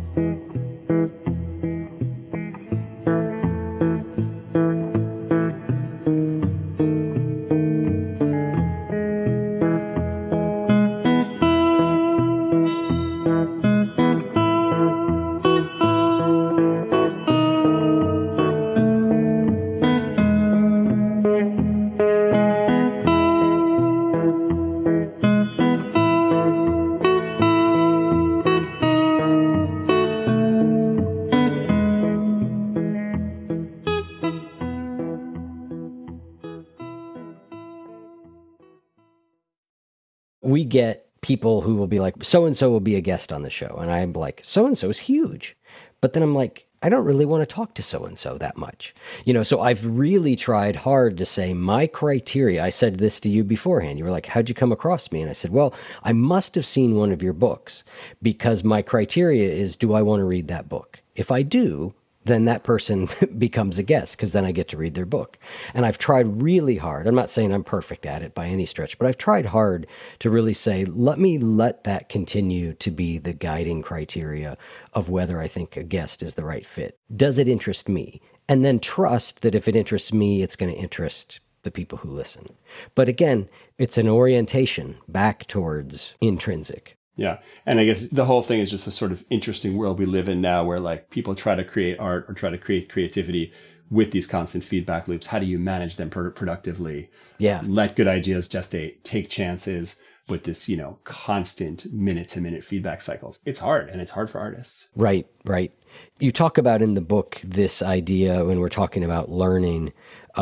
Speaker 5: We get people who will be like, so-and-so will be a guest on the show. And I'm like, so-and-so is huge. But then I'm like, I don't really want to talk to so-and-so that much. So I've really tried hard to say my criteria. I said this to you beforehand. You were like, how'd you come across me? And I said, well, I must have seen one of your books, because my criteria is, do I want to read that book? If I do, then that person becomes a guest, because then I get to read their book. And I've tried really hard. I'm not saying I'm perfect at it by any stretch, but I've tried hard to really say, let that continue to be the guiding criteria of whether I think a guest is the right fit. Does it interest me? And then trust that if it interests me, it's going to interest the people who listen. But again, it's an orientation back towards intrinsic.
Speaker 3: Yeah. And I guess the whole thing is just a sort of interesting world we live in now, where like people try to create art or try to create creativity with these constant feedback loops. How do you manage them productively?
Speaker 5: Yeah.
Speaker 3: Let good ideas gestate, take chances with this, constant minute to minute feedback cycles. It's hard, and it's hard for artists.
Speaker 5: Right. You talk about in the book this idea, when we're talking about learning,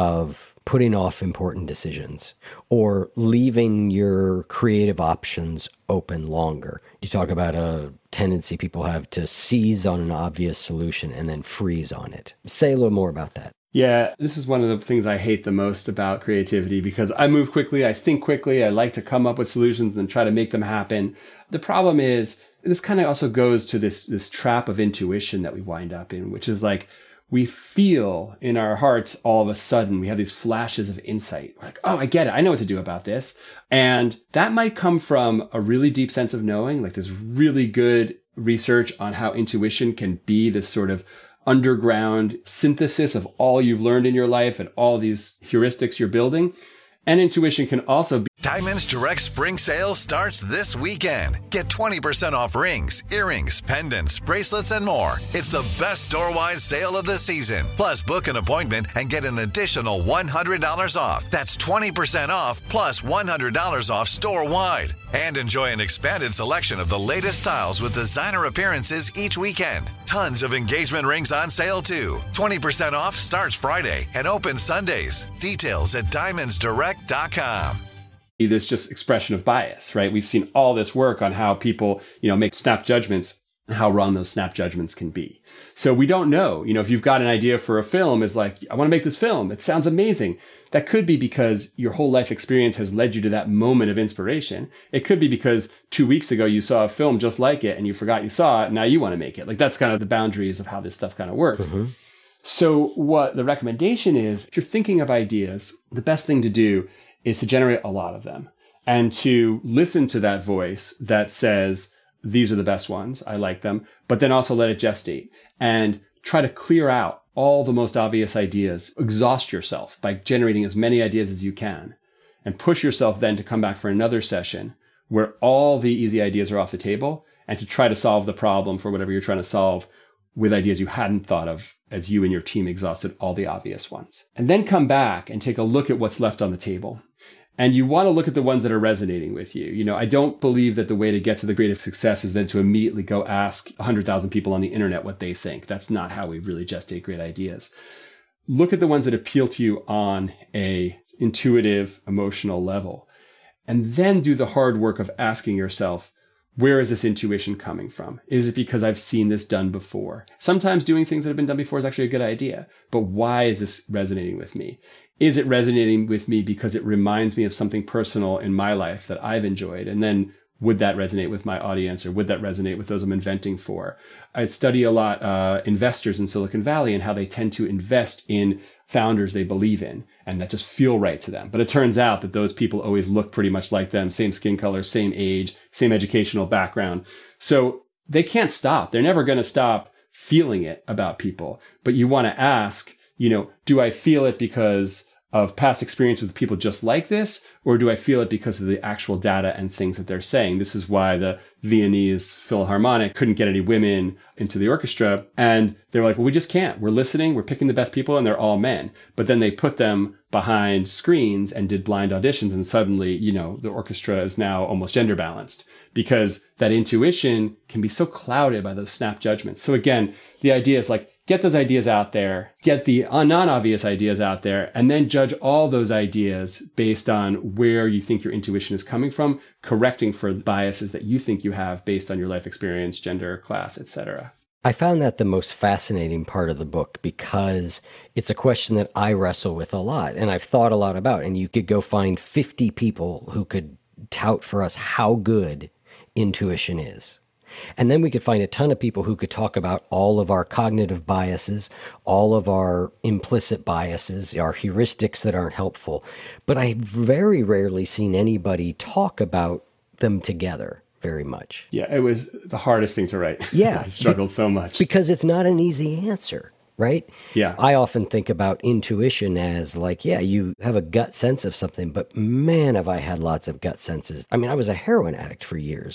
Speaker 5: of putting off important decisions or leaving your creative options open longer. You talk about a tendency people have to seize on an obvious solution and then freeze on it. Say a little more about that.
Speaker 3: Yeah, this is one of the things I hate the most about creativity, because I move quickly, I think quickly, I like to come up with solutions and try to make them happen. The problem is, this kind of also goes to this trap of intuition that we wind up in, which is like, we feel in our hearts all of a sudden, we have these flashes of insight. We're like, oh, I get it. I know what to do about this. And that might come from a really deep sense of knowing, like there's really good research on how intuition can be this sort of underground synthesis of all you've learned in your life and all these heuristics you're building. And intuition can also be...
Speaker 6: Diamonds Direct Spring Sale starts this weekend. Get 20% off rings, earrings, pendants, bracelets, and more. It's the best store-wide sale of the season. Plus, book an appointment and get an additional $100 off. That's 20% off plus $100 off store-wide. And enjoy an expanded selection of the latest styles with designer appearances each weekend. Tons of engagement rings on sale, too. 20% off starts Friday and opens Sundays. Details at diamondsdirect.com.
Speaker 3: This just expression of bias, right? We've seen all this work on how people, make snap judgments how wrong those snap judgments can be. So we don't know, if you've got an idea for a film, is like, I want to make this film. It sounds amazing. That could be because your whole life experience has led you to that moment of inspiration. It could be because 2 weeks ago you saw a film just like it and you forgot you saw it. Now you want to make it. Like, that's kind of the boundaries of how this stuff kind of works. Mm-hmm. So what the recommendation is, if you're thinking of ideas, the best thing to do is to generate a lot of them and to listen to that voice that says, these are the best ones, I like them, but then also let it gestate and try to clear out all the most obvious ideas. Exhaust yourself by generating as many ideas as you can and push yourself then to come back for another session where all the easy ideas are off the table and to try to solve the problem for whatever you're trying to solve with ideas you hadn't thought of as you and your team exhausted all the obvious ones. And then come back and take a look at what's left on the table. And you want to look at the ones that are resonating with you. I don't believe that the way to get to the creative success is then to immediately go ask 100,000 people on the internet what they think. That's not how we really gestate great ideas. Look at the ones that appeal to you on a intuitive, emotional level. And then do the hard work of asking yourself, where is this intuition coming from? Is it because I've seen this done before? Sometimes doing things that have been done before is actually a good idea, but why is this resonating with me? Is it resonating with me because it reminds me of something personal in my life that I've enjoyed? And then would that resonate with my audience, or would that resonate with those I'm inventing for? I study a lot investors in Silicon Valley and how they tend to invest in founders they believe in and that just feel right to them. But it turns out that those people always look pretty much like them, same skin color, same age, same educational background. So they can't stop. They're never going to stop feeling it about people. But you want to ask, do I feel it because of past experiences with people just like this, or do I feel it because of the actual data and things that they're saying? This is why the Viennese Philharmonic couldn't get any women into the orchestra. And they were like, well, we just can't. We're listening. We're picking the best people, and they're all men. But then they put them behind screens and did blind auditions. And suddenly, the orchestra is now almost gender balanced because that intuition can be so clouded by those snap judgments. So again, the idea is like, get those ideas out there, get the non-obvious ideas out there, and then judge all those ideas based on where you think your intuition is coming from, correcting for biases that you think you have based on your life experience, gender, class, etc.
Speaker 5: I found that the most fascinating part of the book because it's a question that I wrestle with a lot and I've thought a lot about. And you could go find 50 people who could tout for us how good intuition is. And then we could find a ton of people who could talk about all of our cognitive biases, all of our implicit biases, our heuristics that aren't helpful. But I've very rarely seen anybody talk about them together very much.
Speaker 3: Yeah, it was the hardest thing to write.
Speaker 5: Yeah.
Speaker 3: I struggled so much.
Speaker 5: Because it's not an easy answer, right?
Speaker 3: Yeah.
Speaker 5: I often think about intuition as like, yeah, you have a gut sense of something, but man, have I had lots of gut senses. I I was a heroin addict for years.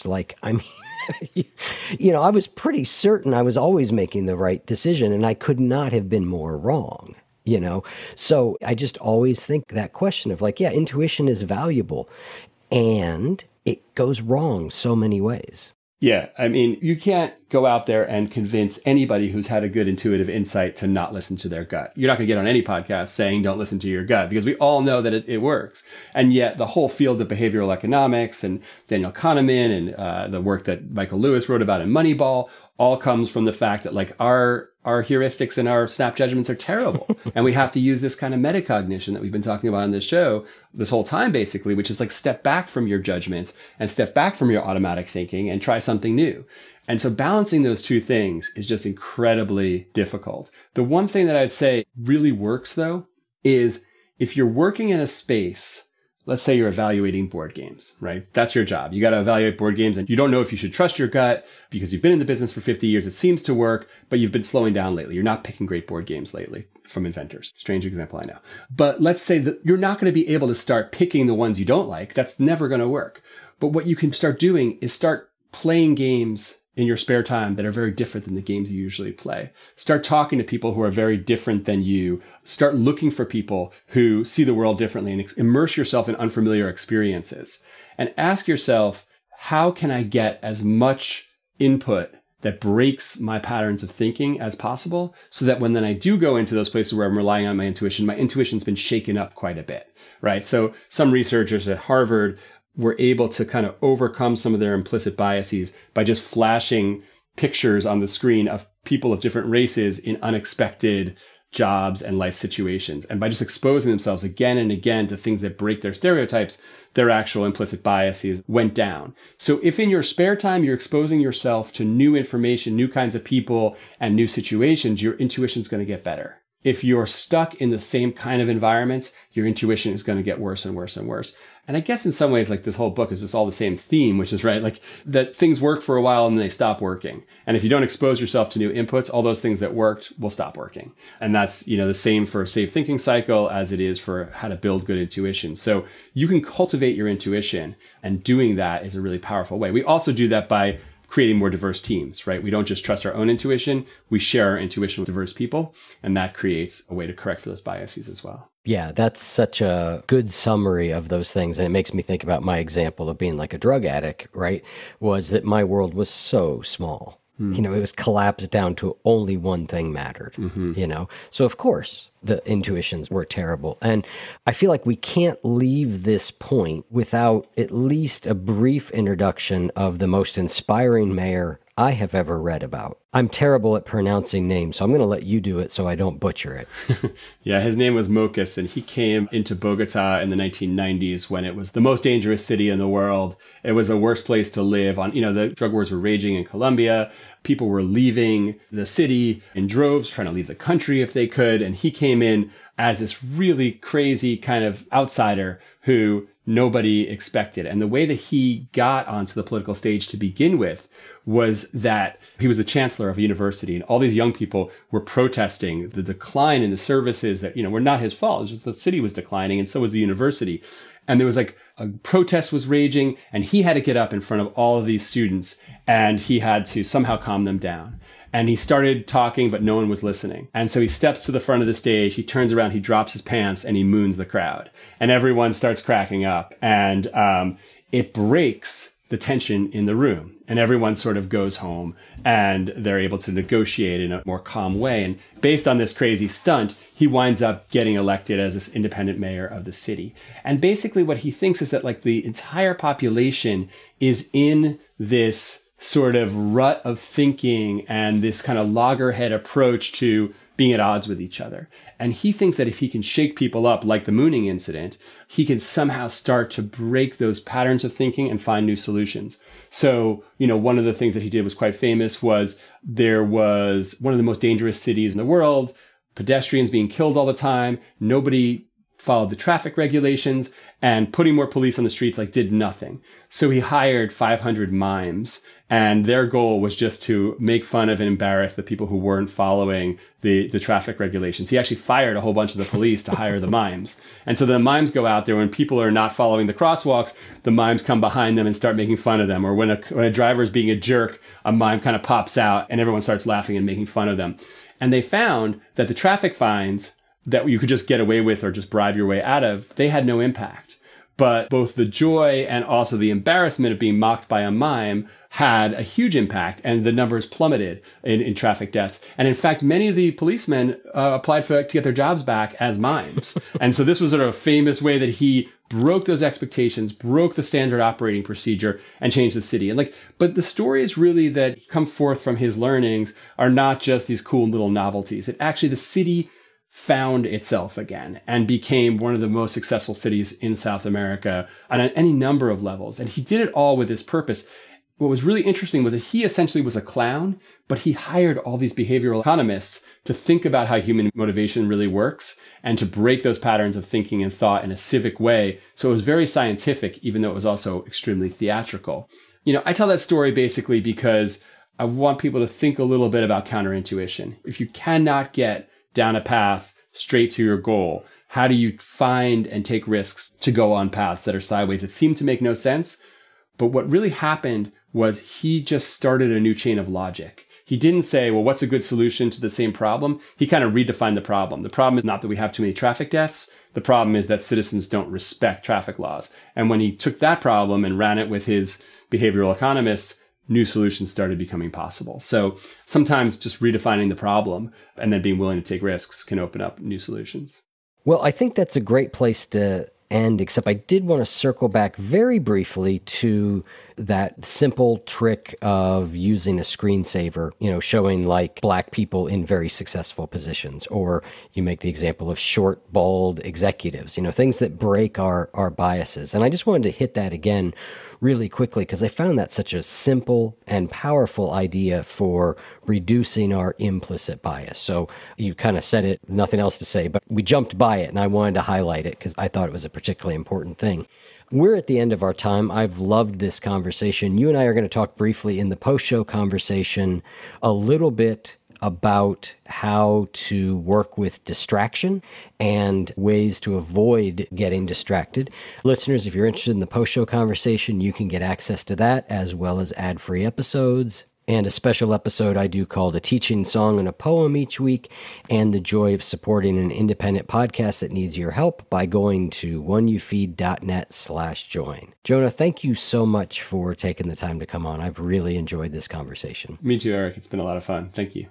Speaker 5: I was pretty certain I was always making the right decision and I could not have been more wrong, So I just always think that question of like, yeah, intuition is valuable and it goes wrong so many ways.
Speaker 3: Yeah. You can't go out there and convince anybody who's had a good intuitive insight to not listen to their gut. You're not going to get on any podcast saying don't listen to your gut because we all know that it works. And yet the whole field of behavioral economics and Daniel Kahneman and the work that Michael Lewis wrote about in Moneyball all comes from the fact that like our heuristics and our snap judgments are terrible. And we have to use this kind of metacognition that we've been talking about on this show this whole time, basically, which is like step back from your judgments and step back from your automatic thinking and try something new. And so balancing those two things is just incredibly difficult. The one thing that I'd say really works, though, is if you're working in a space, let's say you're evaluating board games, right? That's your job. You got to evaluate board games and you don't know if you should trust your gut because you've been in the business for 50 years. It seems to work, but you've been slowing down lately. You're not picking great board games lately from inventors. Strange example, I know. But let's say that you're not going to be able to start picking the ones you don't like. That's never going to work. But what you can start doing is start playing games in your spare time that are very different than the games you usually play. Start talking to people who are very different than you. Start looking for people who see the world differently and immerse yourself in unfamiliar experiences. And ask yourself, how can I get as much input that breaks my patterns of thinking as possible so that when then I do go into those places where I'm relying on my intuition's been shaken up quite a bit, right? So some researchers at Harvard were able to kind of overcome some of their implicit biases by just flashing pictures on the screen of people of different races in unexpected jobs and life situations. And by just exposing themselves again and again to things that break their stereotypes, their actual implicit biases went down. So if in your spare time you're exposing yourself to new information, new kinds of people, and new situations, your intuition is going to get better. If you're stuck in the same kind of environments, your intuition is going to get worse and worse and worse. And I guess in some ways, like this whole book is just all the same theme, which is right, like that things work for a while and then they stop working. And if you don't expose yourself to new inputs, all those things that worked will stop working. And that's, the same for Safe Thinking Cycle as it is for how to build good intuition. So you can cultivate your intuition, and doing that is a really powerful way. We also do that by creating more diverse teams, right? We don't just trust our own intuition. We share our intuition with diverse people, and that creates a way to correct for those biases as well.
Speaker 5: Yeah, that's such a good summary of those things. And it makes me think about my example of being like a drug addict, right? Was that my world was so small. It was collapsed down to only one thing mattered, So of course, the intuitions were terrible. And I feel like we can't leave this point without at least a brief introduction of the most inspiring mayor I have ever read about. I'm terrible at pronouncing names, so I'm going to let you do it so I don't butcher it.
Speaker 3: Yeah, his name was Mokas, and he came into Bogota in the 1990s when it was the most dangerous city in the world. It was the worst place to live. The drug wars were raging in Colombia. People were leaving the city in droves, trying to leave the country if they could. And he came in as this really crazy kind of outsider who nobody expected. And the way that he got onto the political stage to begin with was that he was the chancellor of a university, and all these young people were protesting the decline in the services that, were not his fault. It was just the city was declining, and so was the university. And there was like a protest was raging, and he had to get up in front of all of these students, and he had to somehow calm them down. And he started talking, but no one was listening. And so he steps to the front of the stage, he turns around, he drops his pants, and he moons the crowd. And everyone starts cracking up. And it breaks the tension in the room. And everyone sort of goes home, and they're able to negotiate in a more calm way. And based on this crazy stunt, he winds up getting elected as this independent mayor of the city. And basically what he thinks is that like the entire population is in this sort of rut of thinking and this kind of loggerhead approach to being at odds with each other. And he thinks that if he can shake people up like the mooning incident, he can somehow start to break those patterns of thinking and find new solutions. So, one of the things that he did was quite famous was there was one of the most dangerous cities in the world, pedestrians being killed all the time, nobody followed the traffic regulations, and putting more police on the streets did nothing. So he hired 500 mimes, and their goal was just to make fun of and embarrass the people who weren't following the traffic regulations. He actually fired a whole bunch of the police to hire the mimes. And so the mimes go out there when people are not following the crosswalks, the mimes come behind them and start making fun of them. Or when a driver is being a jerk, a mime kind of pops out and everyone starts laughing and making fun of them. And they found that the traffic fines that you could just get away with or just bribe your way out of, they had no impact. But both the joy and also the embarrassment of being mocked by a mime had a huge impact, and the numbers plummeted in traffic deaths. And in fact, many of the policemen applied to get their jobs back as mimes. And so this was sort of a famous way that he broke those expectations, broke the standard operating procedure, and changed the city. And but the stories really that come forth from his learnings are not just these cool little novelties. It actually, the city found itself again and became one of the most successful cities in South America on any number of levels. And he did it all with this purpose. What was really interesting was that he essentially was a clown, but he hired all these behavioral economists to think about how human motivation really works and to break those patterns of thinking and thought in a civic way. So it was very scientific, even though it was also extremely theatrical. I tell that story basically because I want people to think a little bit about counterintuition. If you cannot get down a path straight to your goal, how do you find and take risks to go on paths that are sideways that seem to make no sense? But what really happened was he just started a new chain of logic. He didn't say, well, what's a good solution to the same problem? He kind of redefined the problem. The problem is not that we have too many traffic deaths. The problem is that citizens don't respect traffic laws. And when he took that problem and ran it with his behavioral economists, new solutions started becoming possible. So sometimes just redefining the problem and then being willing to take risks can open up new solutions.
Speaker 5: Well, I think that's a great place to end, except I did want to circle back very briefly to that simple trick of using a screensaver, showing like Black people in very successful positions, or you make the example of short, bald executives, things that break our biases. And I just wanted to hit that again really quickly because I found that such a simple and powerful idea for reducing our implicit bias. So you kind of said it, nothing else to say, but we jumped by it and I wanted to highlight it because I thought it was a particularly important thing. We're at the end of our time. I've loved this conversation. You and I are going to talk briefly in the post-show conversation a little bit about how to work with distraction and ways to avoid getting distracted. Listeners, if you're interested in the post-show conversation, you can get access to that as well as ad-free episodes and a special episode I do called A Teaching Song and a Poem each week, and the joy of supporting an independent podcast that needs your help by going to oneyoufeed.net/join. Jonah, thank you so much for taking the time to come on. I've really enjoyed this conversation.
Speaker 3: Me too, Eric. It's been a lot of fun. Thank you.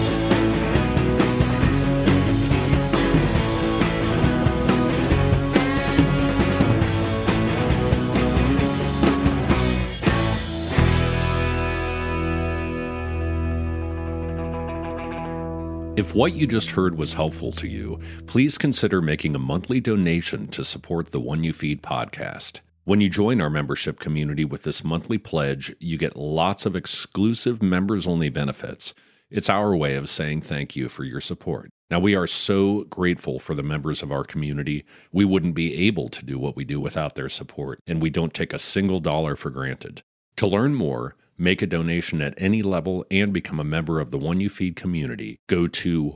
Speaker 4: If what you just heard was helpful to you, please consider making a monthly donation to support the One You Feed podcast. When you join our membership community with this monthly pledge, you get lots of exclusive members-only benefits. It's our way of saying thank you for your support. Now, we are so grateful for the members of our community. We wouldn't be able to do what we do without their support, and we don't take a single dollar for granted. To learn more, make a donation at any level, and become a member of the One You Feed community, go to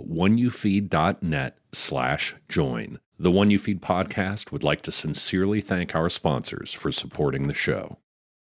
Speaker 4: oneyoufeed.net/join. The One You Feed podcast would like to sincerely thank our sponsors for supporting the show.